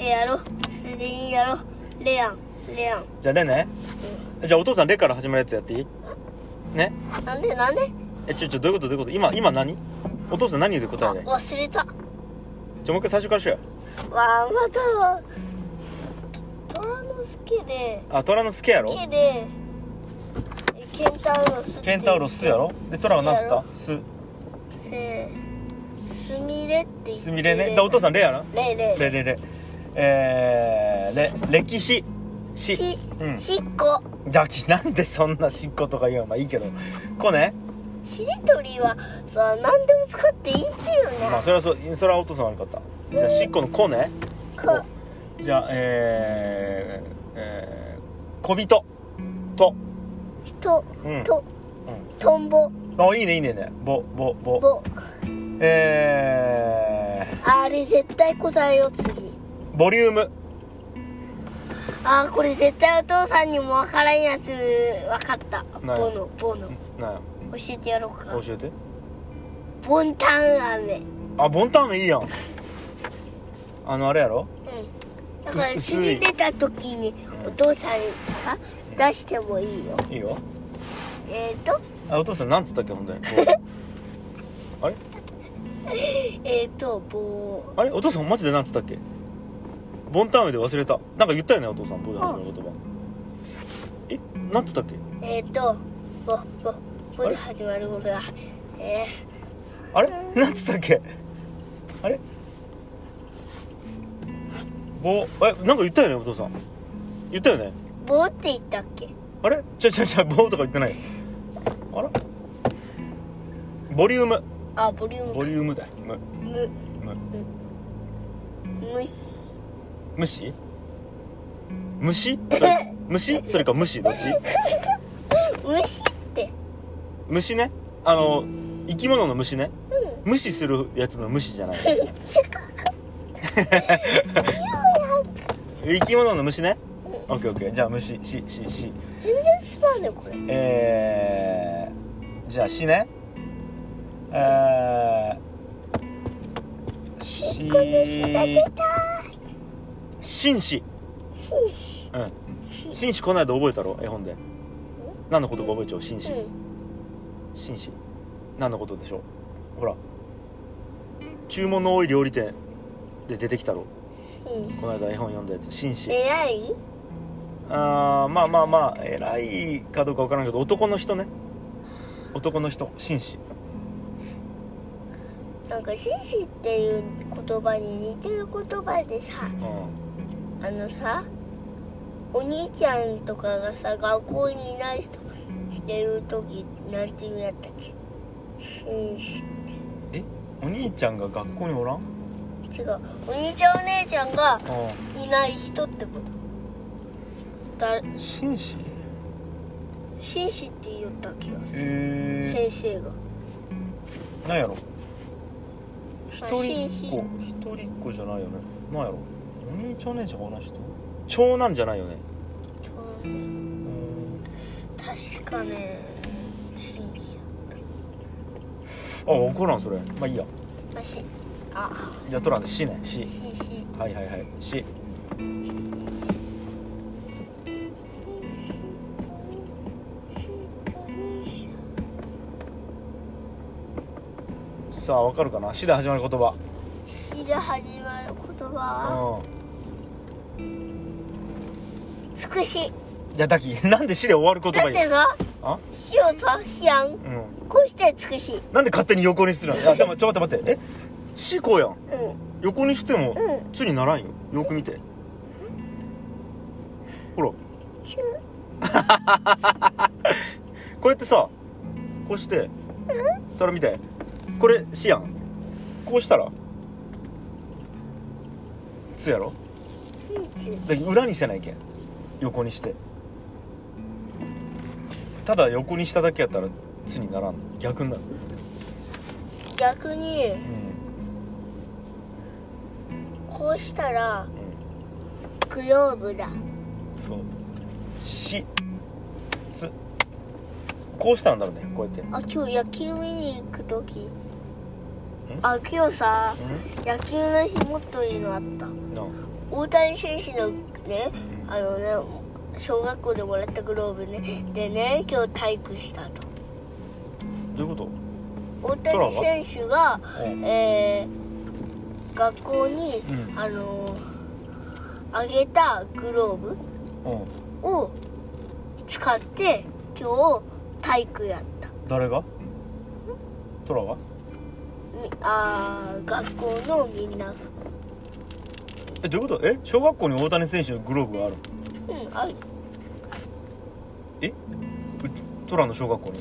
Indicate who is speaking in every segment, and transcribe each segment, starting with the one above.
Speaker 1: レやろ。それでいいやろ。レやん。
Speaker 2: じゃあレね、じゃあお父さんレから始まるやつやっていいね。
Speaker 1: なんで
Speaker 2: どういうこと今何お父さん何言うて答えね。
Speaker 1: 忘れた。
Speaker 2: もう一回最初からしよう。
Speaker 1: わあ、または虎之助で
Speaker 2: 虎之助やろ。
Speaker 1: ケでケンタウロス
Speaker 2: やろ。で虎は何つった
Speaker 1: スミレって言って
Speaker 2: スミレね。お父さんレやな。
Speaker 1: レ
Speaker 2: 歴史
Speaker 1: しっこ。
Speaker 2: なんでそんなしっことか言うの。まあいいけどこね。
Speaker 1: しりとりはさ、何でも使っていいっていうね。
Speaker 2: まあそれはお父さん悪かった。じゃあしっこのこね。じゃあ小人と
Speaker 1: トンボ。
Speaker 2: いいねボ
Speaker 1: あれ絶対答えよ次。
Speaker 2: ボリューム。
Speaker 1: これ絶対お父さんにもわからんやつ。わかった。ボノ
Speaker 2: なんや
Speaker 1: 教えてやろうか。
Speaker 2: 教えて。
Speaker 1: ボンタン飴。
Speaker 2: ボンタン飴いいやん。あれやろ。
Speaker 1: だから死に出た時にお父さんにさ出してもいいよ。
Speaker 2: いいよ。お父さんなんつったっけほんとに。あれあれお父さんマジでなんつったっけ。ボンタン飴で忘れた。なんか言ったよねお父さん。ボで始まる言葉。なんつったっけ。
Speaker 1: ボで始まることだ。
Speaker 2: あれなんつったっけ。あれなんか言ったよねお父さん。言ったよね。
Speaker 1: ボって言ったっけ。
Speaker 2: あれボとか言ってない。あらボリューム。
Speaker 1: ボリューム。
Speaker 2: ボリュームだよ。虫それか虫どっち。
Speaker 1: 虫って
Speaker 2: 虫ね。生き物の虫ね。無視するやつの無視じゃない。生き物の虫ね。オッケーじゃあ虫し
Speaker 1: 全然すまんねこれ。
Speaker 2: じゃあしね。紳士。紳士この間覚えたろ絵本で。何のことか覚えちゃう。紳士何のことでしょう。ほら注文の多い料理店で出てきたろ。この間絵本読んだやつ。紳士。
Speaker 1: 偉い。
Speaker 2: まあ偉いかどうか分からんけど男の人ね。紳士。
Speaker 1: なんか紳士っていう言葉に似てる言葉でさ、お兄ちゃんとかがさ学校にいない人っていう時なんて言うんやったっけ。紳士って。
Speaker 2: お兄ちゃんが学校におらん。
Speaker 1: 違う、お兄ちゃんお姉ちゃんがいない人ってこと。
Speaker 2: 紳士って
Speaker 1: 言った気がする、先生が。
Speaker 2: なんやろ。一人っ子じゃないよね。なんやろ。お兄ちゃんお姉ちゃんが同じ人。長男じゃないよね。
Speaker 1: 確かね。紳士。
Speaker 2: 分からんそれ。まあいいや。じゃあトラでしね。し。はいし。さあ分かるかな。しで始まる言葉。
Speaker 1: しで始まる言葉はつくし。
Speaker 2: いやだきなんでしで終わる言葉。
Speaker 1: だってさしをさしやん、こうしてつくし。
Speaker 2: なんで勝手に横にするの。いやでもちょっと待って。しこうやん、横にしてもつにならんよ。よく見てほら。こうやってさこうしてたら見て。これしやん。こうしたらつやろ。だから裏にせないけん。横にしてただ横にしただけやったらつにならん。逆になる。
Speaker 1: 逆に、こうしたら、グローブだ。
Speaker 2: そう。しつこうしたんだろうね。こうやって。
Speaker 1: 今日野球見に行くとき今日さ、野球の日もっといいのあった。 大谷選手のね、小学校でもらったグローブねでね、今日体育したと。
Speaker 2: どういうこ
Speaker 1: 大谷選手が、学校に、あげたグローブを使って今日体育やった。
Speaker 2: 誰が？トラが？
Speaker 1: 学校のみんなが。
Speaker 2: どういうこと？小学校に大谷選手のグローブがある？
Speaker 1: ある。
Speaker 2: トラの小学校に？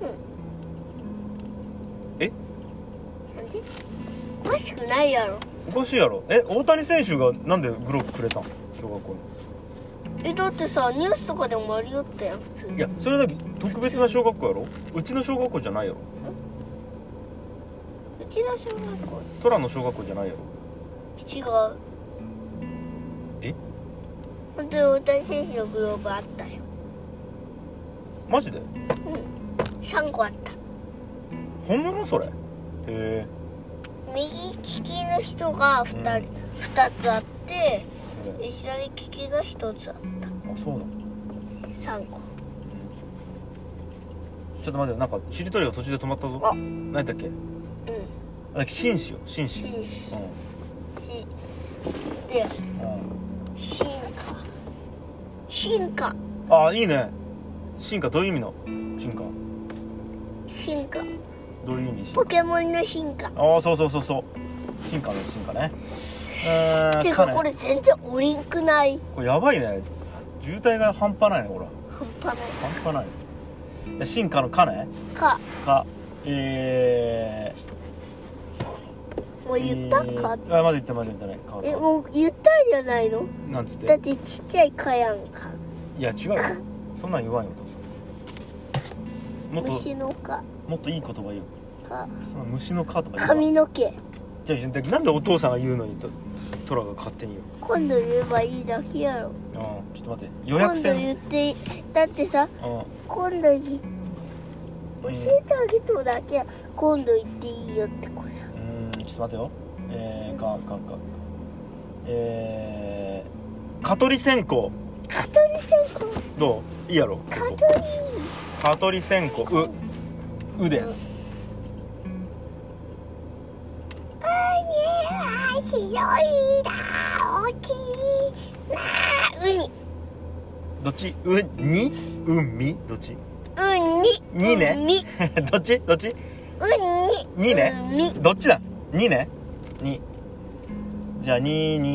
Speaker 1: なんで？おかしくないやろ。
Speaker 2: おかしいやろ。大谷選手がなんでグローブくれたん？小学校に。
Speaker 1: だってさ、ニュースとかでもありよったやん、普通に。
Speaker 2: いや、それだけ特別な小学校やろ。うちの小学校じゃないやろ。
Speaker 1: うちの小学校
Speaker 2: トラの小学校じゃないやろ。
Speaker 1: 違う。本当に大谷選手のグローブあったよ。
Speaker 2: マジで
Speaker 1: 3個あった。
Speaker 2: 本物それ？へえ。
Speaker 1: 右利きの人が2つあって、左利きが1つあった。
Speaker 2: あ、そうなの。
Speaker 1: 3個。
Speaker 2: ちょっと待って、なんかしりとりが途中で止まったぞ。何だっけ？紳士よ、紳士。
Speaker 1: で、進化。
Speaker 2: あ、いいね。進化どういう意味の進化？
Speaker 1: 進化。
Speaker 2: どういう意味？
Speaker 1: ポケモンの進化。
Speaker 2: そう。進化の進化ね。
Speaker 1: てかこれ全然おりんくない？
Speaker 2: これやばいね。渋滞が半端ないね、これ。
Speaker 1: 半端ない。
Speaker 2: 進化のかね？
Speaker 1: か。もう言ったか？
Speaker 2: まだ言ってない。
Speaker 1: もう言ったんじゃないの？
Speaker 2: なんつって？
Speaker 1: だってちっちゃいかやんか。
Speaker 2: いや違うよ。そんなん言わんよ、お父さん。
Speaker 1: 虫のか。
Speaker 2: もっといい言葉言う。
Speaker 1: か。
Speaker 2: その虫のかとか言う。
Speaker 1: 髪の毛。
Speaker 2: じゃあなんでお父さんが言うのにトラが勝手に言う？
Speaker 1: 今度言えばいいだけやろ。
Speaker 2: ちょっと待って。予約制。
Speaker 1: 今度言ってだってさ、今度教えてあげとだけや。今度言っていいよってこれ。
Speaker 2: ちょっと待てよ。蚊取り線香。どう？いいやろ。蚊取り線香。うです。
Speaker 1: 広いな、大きいな、海。
Speaker 2: どっち？海？どっち？
Speaker 1: 海
Speaker 2: ね。どっち？海ね。どっちだ？2ね。2。じゃあ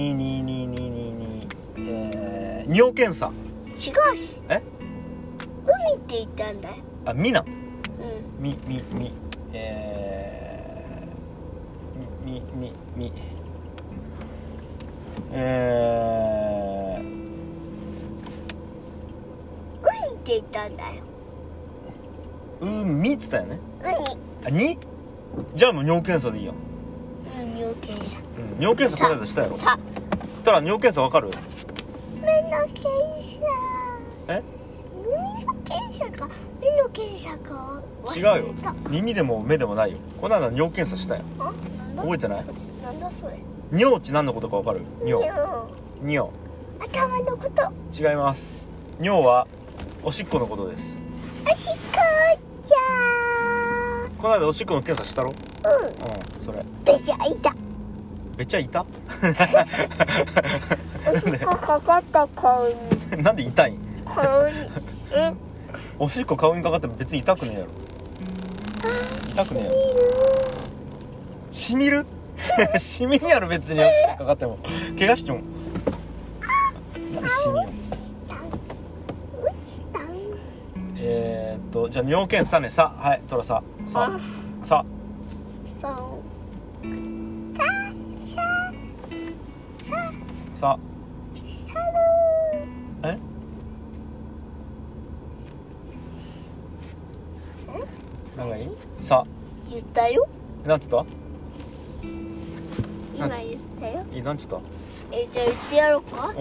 Speaker 2: 尿検査。
Speaker 1: 違うし。海って言ったんだよ。
Speaker 2: みな。み。
Speaker 1: 海って言ったんだよ。
Speaker 2: 海っつったよね。2？じゃあもう尿検査でいいやん。
Speaker 1: 尿検査。
Speaker 2: 尿検査この間したやろ。たら尿検査わかる？
Speaker 1: 目の検査。目の検査か。
Speaker 2: 違うよ。耳でも目でもないよ。この間尿検査したよ。覚えてない？
Speaker 1: なんだそれ。
Speaker 2: 尿って何のことかわかる？尿。
Speaker 1: 頭のこと。
Speaker 2: 違います。尿はおしっこのことです。
Speaker 1: おしっこじゃー。
Speaker 2: この間おしっこの検査したろ？それ。
Speaker 1: べちゃいた。
Speaker 2: べちゃいた？
Speaker 1: おしっこかかった顔に。
Speaker 2: なんで痛いん？
Speaker 1: 顔に。
Speaker 2: おしっこ顔にかかっても別に痛くねえやろ。痛くねえやろ。しみる？しみるやろ別にかかっても。怪我しちゃう。なんでしみよ。じゃあ尿検査ね。はいトラさ。何がいい？
Speaker 1: 言ったよ。
Speaker 2: なんつった？
Speaker 1: 今言ったよ。
Speaker 2: なんつった？
Speaker 1: じゃあ言ってやろうか。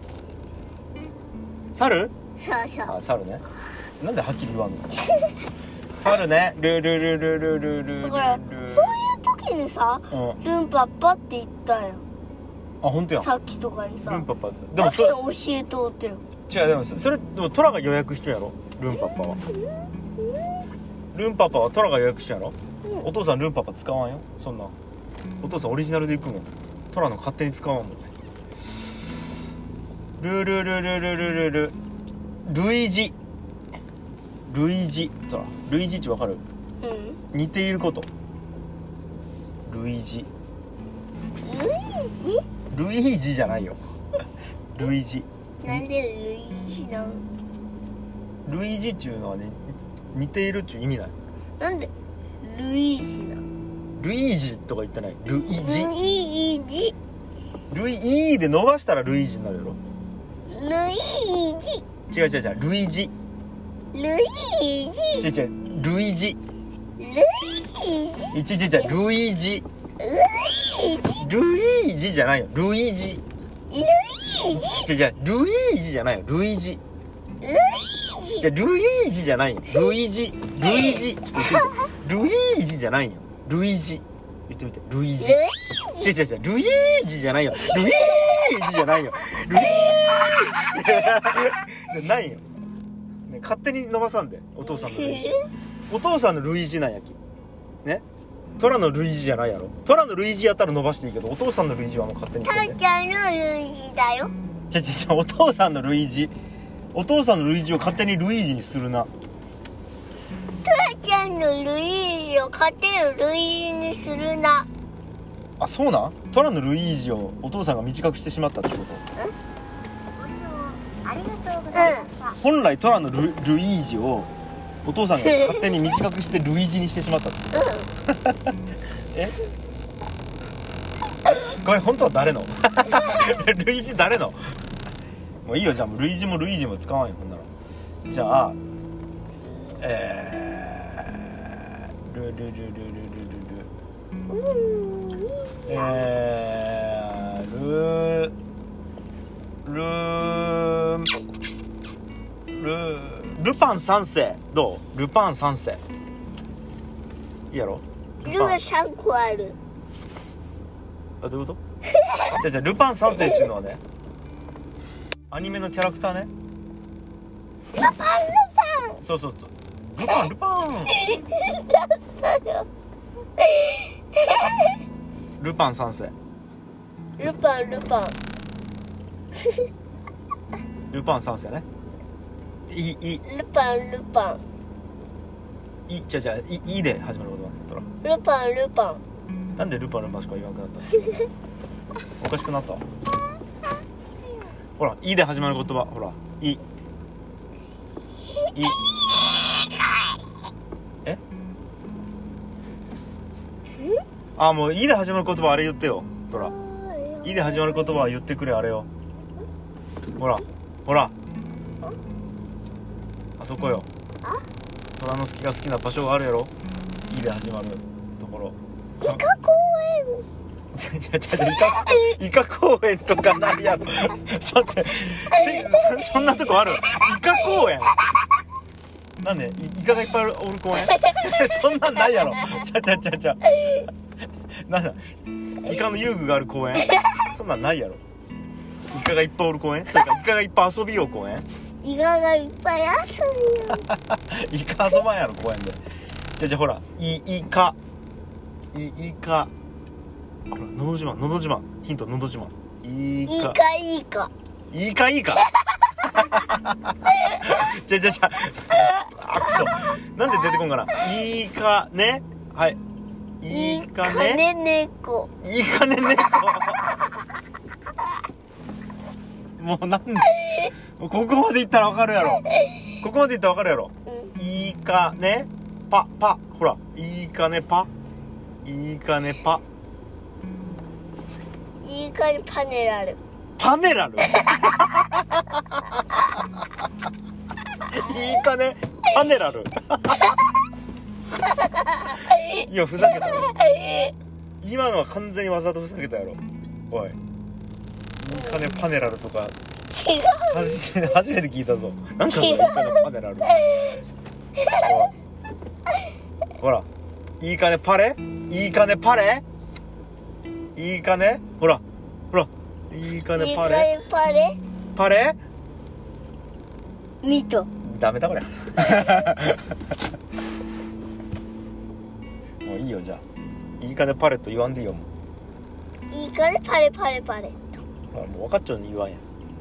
Speaker 2: 猿？
Speaker 1: そう。
Speaker 2: 猿ね。なんではっきり言わんの？猿ね。ル
Speaker 1: だからそういう時にさ、ルンパッパって言ったよ。
Speaker 2: あ、本当やん。
Speaker 1: さっきとかにさ
Speaker 2: ルンパパ。で
Speaker 1: だけ
Speaker 2: もそれ
Speaker 1: 教えとってよ。
Speaker 2: 違う、でもそれでもトラが予約してんやろ、ルンパパは。ルンパパはトラが予約してんやろ、お父さんルンパパ使わんよ、そんな。お父さんオリジナルで行くもん。トラの勝手に使わんもん。ルイージトラ、ルイージってわかる？
Speaker 1: うん。
Speaker 2: 似ていること。ルイージルイージじゃないよルイージ。
Speaker 1: なんでルイージなの？
Speaker 2: ルイージっていうのはね、似ているっていう意味ない。
Speaker 1: なんでルイージなの？
Speaker 2: ルイージとか言ってない。ルイージ。
Speaker 1: ルイージ。
Speaker 2: ルイーで伸ばしたらルイージになるやろ。
Speaker 1: ルイージ。
Speaker 2: 違うルイージ。
Speaker 1: ルイージ。
Speaker 2: 違うルイージ。
Speaker 1: ルイージ。
Speaker 2: ルイージ。ルイージじゃないよ。ルイージ。
Speaker 1: ルイージ。
Speaker 2: ルイージじゃないよ。ルイージ。
Speaker 1: ルイージ。
Speaker 2: ルイージじゃないよ。ルイージ。ちょっと言ってみて。ルイージじゃないよ。ルイージ。言ってみて。ルイージ。ルイージじゃないよ。ルイージじゃないよ。ルイージじゃないよ。ね、勝手に伸ばさんで、お父さんのルイージ。お父さんのルイージなんやき。ね。トラのルイージじゃないやろ。トラのルイージやったら伸ばしていいけど、お父さんのルイージはもう勝手に
Speaker 1: た
Speaker 2: して
Speaker 1: ーちゃんのルイージだよ。
Speaker 2: お父さんのルイージ。お父さんのルイージを勝手にルイージにするな。
Speaker 1: たーちゃんのルイージを勝手にルイージにするな。
Speaker 2: あ、そうなん？トラのルイージをお父さんが短くしてしまったってこと？
Speaker 1: ありがとうございました。
Speaker 2: 本来トラのルイージをお父さんが勝手に短くしてルイージにしてしまったってことえ？これ本当は誰のルイージ誰の？もういいよ、じゃあもうルイージもルイージも使わんよ、ほんなら。じゃあルパン三世どう？ルパン三世いいやろ？
Speaker 1: ルが3個ある。
Speaker 2: あ、どういうことじゃルパン三世っていうのはね、アニメのキャラクターね。
Speaker 1: ルパン
Speaker 2: そうルパンルパン三世。
Speaker 1: ルパン
Speaker 2: ルパン三世ね。
Speaker 1: ルパン
Speaker 2: いで始まる言葉。
Speaker 1: ルパン
Speaker 2: なんでルパンしか言わなくなったの？おかしくなった？ほら、いで始まる言葉。ほら、いえ？あ、もういで始まる言葉あれ言ってよ。ほら、いで始まる言葉は言ってくれ、あれよ。ほらあそこよ。虎之助が好きな場所があるやろ。いで始まるところ。
Speaker 1: イカ公
Speaker 2: イカ公園とかないやろ。ちょっと待って、そんなとこある？イカ公園なんでイカがいっぱいおる公園そんなんないやろ。なんだ、イカの遊具がある公園そんなんないやろ。イカがいっぱいおる公園、それかイカがいっぱい遊びよう公園。
Speaker 1: イカがいっぱい遊ぶよ。
Speaker 2: イカ遊ばんやろ公園で。じゃほら、イカほら、のど自慢ヒント、のど自慢。イカじゃあくそ、なんで出てこんかな。イカね、はい、イカね猫もうなんでここまでいったらわかるやろ。イカねパほら、イカねパイカにパネラルイカねパネラルいや、ふざけたよ今のは。完全にわざとふざけたやろ。おい、イカねパネラルとか
Speaker 1: 違う。
Speaker 2: 初めて聞いたぞ。なんかそれ、イカねパネラルほら、いいかねパレほら、 いいかね
Speaker 1: いい
Speaker 2: パレ
Speaker 1: かねパレ
Speaker 2: パレ
Speaker 1: ミト。
Speaker 2: ダメだこれもういいよじゃあいいかねパレット言わんでいいよも
Speaker 1: いいかねパレパレパレと。
Speaker 2: うもう分かっちゃうに言わんやん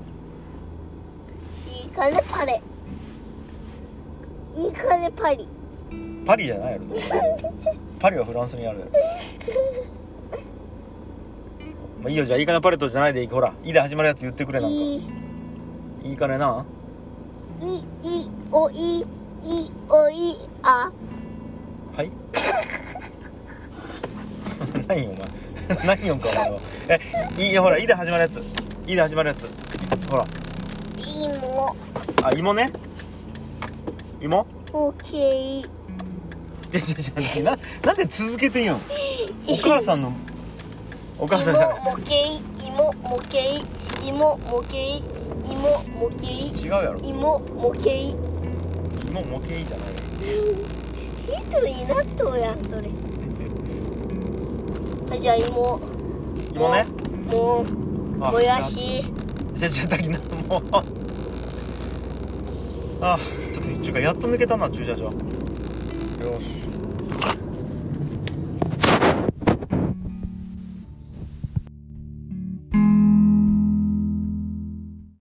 Speaker 1: いいかねパレ。いいかねパリ。
Speaker 2: パリじゃないやろどうせパリはフランスにあるやろまあいいよじゃあいいかねパレットじゃないでいいほらいで始まるやつ言ってくれなんか
Speaker 1: い
Speaker 2: いかね
Speaker 1: おいあ。
Speaker 2: はい何よお前何よんかお前はいいほらいで始まるやついで始まるやつほら
Speaker 1: いも。
Speaker 2: あ芋ね芋
Speaker 1: オッケー。
Speaker 2: なんで続けてんよお母さんじゃない
Speaker 1: 芋模型芋模型芋模型芋模型
Speaker 2: 違うやろ
Speaker 1: 芋模型。
Speaker 2: 芋模型じゃないよ
Speaker 1: シートになっとうやんそれ。はいじゃあ芋
Speaker 2: ね
Speaker 1: もやし。
Speaker 2: ちょっともうちょっとやっと抜けたな駐車場よし